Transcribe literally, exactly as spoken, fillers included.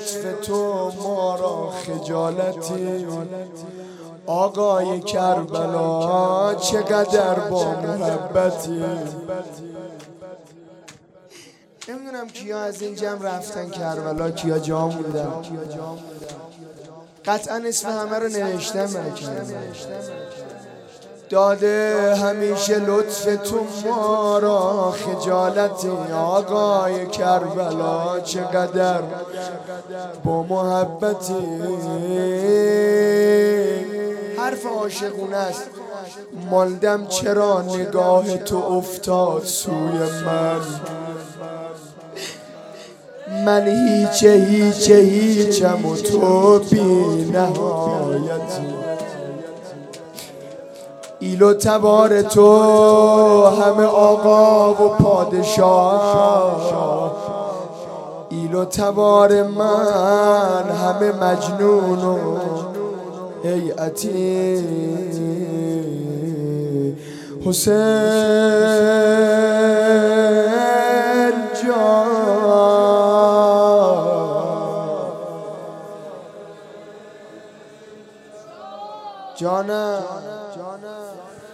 لطف تو ما را خجالتی. آقای کربلا چقدر با محبتی. نمیدونم کیا از این جمع رفتن کربلا، کیا جا موندن. قطعا اسم همه رو نوشتم من کربلا. داده همیشه لطف تو ما را خجالتی. آقای کربلا چقدر با محبتی. حرف عاشقونه است. ماندم چرا نگاه تو افتاد سوی من. من هیچ هیچ هیچم و تو بی نهایتی. ایل و تبار تو همه آقا و پادشاه. ایل و تبار من همه مجنون و هیئتی. حسین جان جانم